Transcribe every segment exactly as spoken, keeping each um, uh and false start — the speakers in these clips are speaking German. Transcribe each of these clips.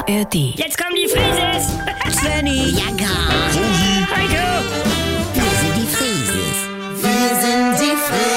A R D. Jetzt kommen die Frises! Svenny, Ja, gar. Heiko! Wir sind die Frieses. Wir sind die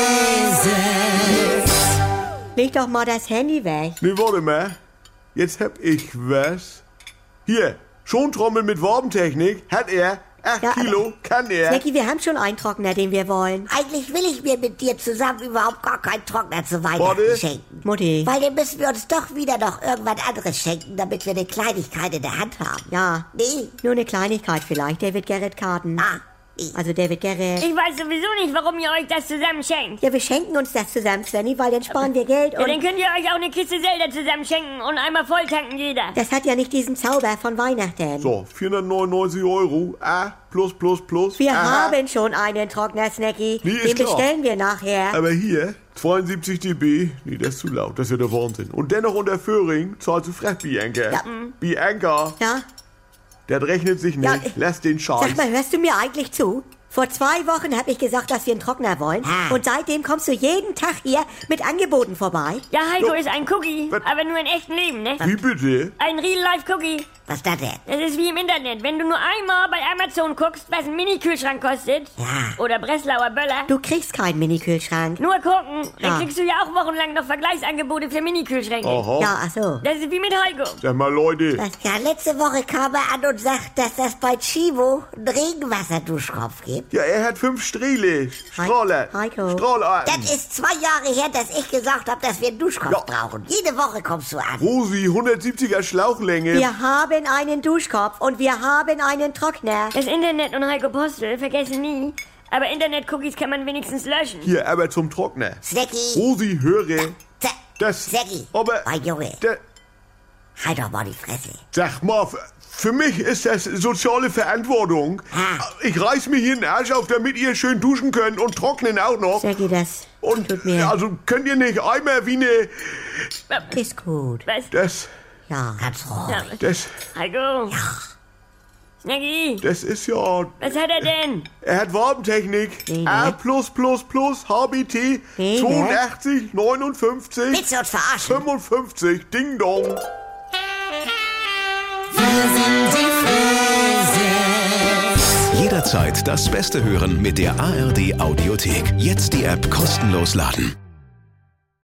Frieses. leg doch mal das Handy weg. Nee, warte mal. Jetzt hab ich was. Hier, Schontrommel mit Warbentechnik. Hat er. acht Ja, Kilo, kann er. Snacki, wir haben schon einen Trockner, den wir wollen. Eigentlich will ich mir mit dir zusammen überhaupt gar keinen Trockner zu Weihnachten Warte. schenken. Mutti. Weil dann müssen wir uns doch wieder noch irgendwas anderes schenken, damit wir eine Kleinigkeit in der Hand haben. Ja, Nee. nur eine Kleinigkeit vielleicht. David Garrett Karten. Ah, nee. Also David Garrett. Ich weiß sowieso nicht, warum ihr euch das zusammen schenkt. Ja, wir schenken uns das zusammen, Svenny, weil dann sparen wir Geld Ja, dann und... könnt ihr euch auch eine Kiste Zelda zusammen schenken und einmal voll tanken jeder. Das hat ja nicht diesen Zauber von Weihnachten. So, vierhundertneunundneunzig Euro. Ah, plus, plus, plus. Wir Aha. haben schon einen Trockner, Snacky. Nee, ist Den klar. bestellen wir nachher. Aber hier, zweiundsiebzig dB. Nee, das ist zu laut. Das ist ja der Wahnsinn. Und dennoch unter Föhring zahlst du frech, Bianca. Ja. Bianca, Ja? das rechnet sich nicht. Ja, ich- Lass den Scheiß. Sag mal, hörst du mir eigentlich zu? Vor zwei Wochen habe ich gesagt, dass wir einen Trockner wollen. Ah. Und seitdem kommst du jeden Tag hier mit Angeboten vorbei. Ja, Heiko Jo. ist ein Cookie, Was? aber nur im echten Leben, ne? Wie bitte? Ein Real-Life-Cookie. Was ist das denn? Das ist wie im Internet. Wenn du nur einmal bei Amazon guckst, was ein Mini-Kühlschrank kostet, Ja. oder Breslauer Böller, Du kriegst keinen Mini-Kühlschrank. nur gucken, dann Ja. kriegst du ja auch wochenlang noch Vergleichsangebote für Mini-Kühlschränke. Aha. Ja, ach so. Das ist wie mit Heiko. Sag mal, Leute. Was? Ja, letzte Woche kam er an und sagt, dass das bei Chivo einen Regenwasserduschkopf gibt. Ja, er hat fünf Strihle. Strahler. Heiko. Strahlarten. Das ist zwei Jahre her, dass ich gesagt habe, dass wir einen Duschkopf Ja. brauchen. Jede Woche kommst du an. Rosi, hundertsiebziger Schlauchlänge. Wir haben einen Duschkopf und wir haben einen Trockner. Das Internet und Heiko Postel vergessen nie. Aber Internet-Cookies kann man wenigstens löschen. Hier, aber zum Trockner. Snacky. Rosi, höre. Z- Das. Snacky. Aber. Mein Junge, Da, halt doch mal die Fresse. sag mal, f- für mich ist das soziale Verantwortung. Ah. Ich reiß mir hier den Arsch auf, damit ihr schön duschen könnt und trocknen auch noch. Snacki, das Und tut mir... also könnt ihr nicht einmal wie eine. Ist gut. Was? Das. Ja. Ganz ruhig. Ja, Das. Heiko. Snaggy, Das ist ja. was hat er denn? Er hat Warbentechnik. Nee, A ne? plus plus plus H B T Nee, ne? zweiundachtzig neunundfünfzig Willst du uns verarschen? fünfundfünfzig. Ding dong. Jederzeit das Beste hören mit der A R D Audiothek. Jetzt die App kostenlos laden.